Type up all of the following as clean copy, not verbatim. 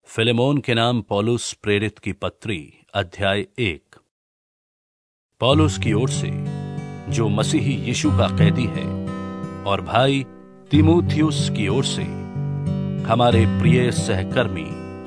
Philemon के नाम पौलुस प्रेरित की पत्री अध्याय 1। पौलुस की ओर से, जो मसीही यीशु का कैदी है, और भाई तीमुथियुस की ओर से, हमारे प्रिय सहकर्मी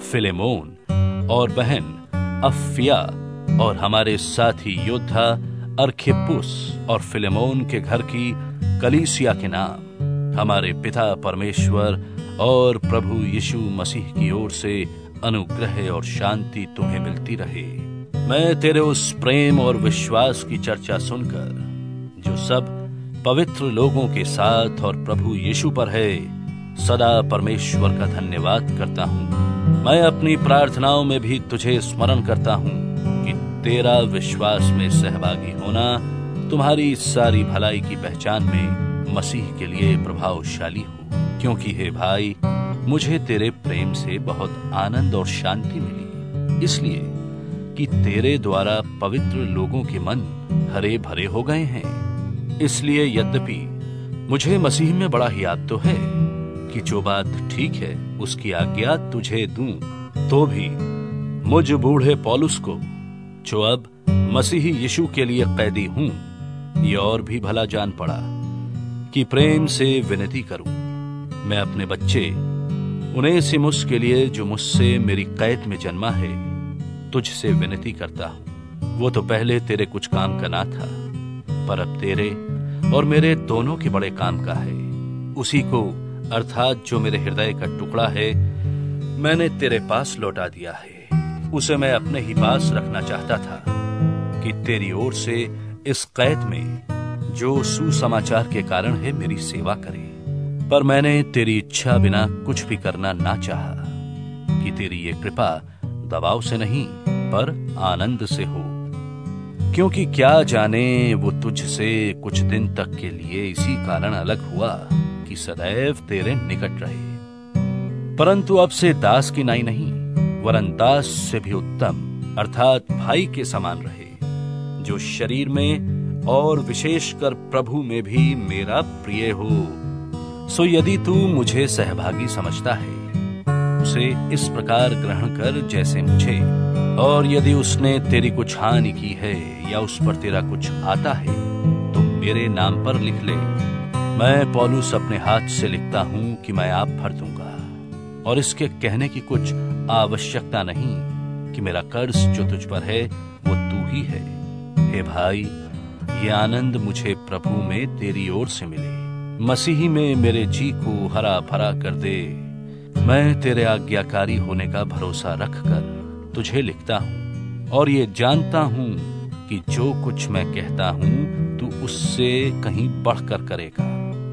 फिलेमोन और बहन अफ्फिया, और हमारे साथी योद्धा अर्खिप्पुस और फिलेमोन के घर की कलीसिया के नाम, हमारे पिता परमेश्वर और प्रभु यीशु मसीह की ओर से अनुग्रह और शांति तुम्हें मिलती रहे। मैं तेरे उस प्रेम और विश्वास की चर्चा सुनकर, जो सब पवित्र लोगों के साथ और प्रभु यीशु पर है, सदा परमेश्वर का धन्यवाद करता हूँ। मैं अपनी प्रार्थनाओं में भी तुझे स्मरण करता हूँ कि तेरा विश्वास में सहभागी होना तुम्हारी सारी भलाई की पहचान में मसीह के लिए प्रभावशाली हो, क्योंकि हे भाई, मुझे तेरे प्रेम से बहुत आनंद और शांति मिली, इसलिए कि तेरे द्वारा पवित्र लोगों के मन हरे भरे हो गए हैं। इसलिए यद्यपि मुझे मसीह में बड़ा हियात तो है कि जो बात ठीक है उसकी आज्ञा तुझे दूं, तो भी मुझ बूढ़े पौलुस को, जो अब मसीही यीशु के लिए कैदी हूं, ये और भी भला जान पड़ा कि प्रेम से विनती करूं। मैं अपने बच्चे उनेसिमुस के लिए, जो मुझसे मेरी कैद में जन्मा है, तुझसे विनती करता हूं। वो तो पहले तेरे कुछ काम का ना था, पर अब तेरे और मेरे दोनों के बड़े काम का है। उसी को, अर्थात जो मेरे हृदय का टुकड़ा है, मैंने तेरे पास लौटा दिया है। उसे मैं अपने ही पास रखना चाहता था कि तेरी ओर से इस कैद में, जो सुसमाचार के कारण है, मेरी सेवा करे। पर मैंने तेरी इच्छा बिना कुछ भी करना ना चाहा कि तेरी ये कृपा दबाव से नहीं पर आनंद से हो, क्योंकि क्या जाने वो तुझसे कुछ दिन तक के लिए इसी कारण अलग हुआ कि सदैव तेरे निकट रहे। परंतु अब से दास की नाई नहीं, वरन दास से भी उत्तम, अर्थात भाई के समान रहे, जो शरीर में और विशेषकर प्रभु में भी मेरा प्रिय हो। सो यदि तू मुझे सहभागी समझता है, उसे इस प्रकार ग्रहण कर जैसे मुझे, और यदि उसने तेरी कुछ हानि की है या उस पर तेरा कुछ आता है, तो मेरे नाम पर लिख ले। मैं पौलुस अपने हाथ से लिखता हूं कि मैं आप भर दूंगा, और इसके कहने की कुछ आवश्यकता नहीं कि मेरा कर्ज जो तुझ पर है वो तू ही है। हे भाई, ये आनंद मुझे प्रभु में तेरी ओर से मिले। मसीही में मेरे जी को हरा भरा कर दे। मैं तेरे आज्ञाकारी होने का भरोसा रखकर तुझे लिखता हूँ, और ये जानता हूँ कि जो कुछ मैं कहता हूँ तू उससे कहीं बढ़कर करेगा।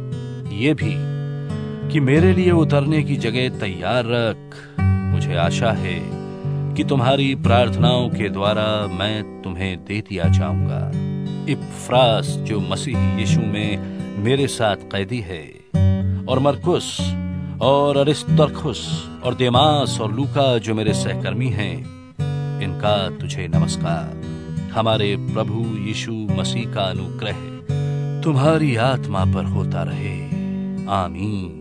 ये भी कि मेरे लिए उतरने की जगह तैयार रख। मुझे आशा है कि तुम्हारी प्रार्थनाओं के द्वारा मैं तुम्हें दे दिया जाऊंगा। इपफ्रास, जो मसीह यीशु में मेरे साथ कैदी है, और मरकुस और अरिस्तर्खुस और देमास और लूका, जो मेरे सहकर्मी हैं, इनका तुझे नमस्कार। हमारे प्रभु यीशु मसीह का अनुग्रह तुम्हारी आत्मा पर होता रहे। आमीन।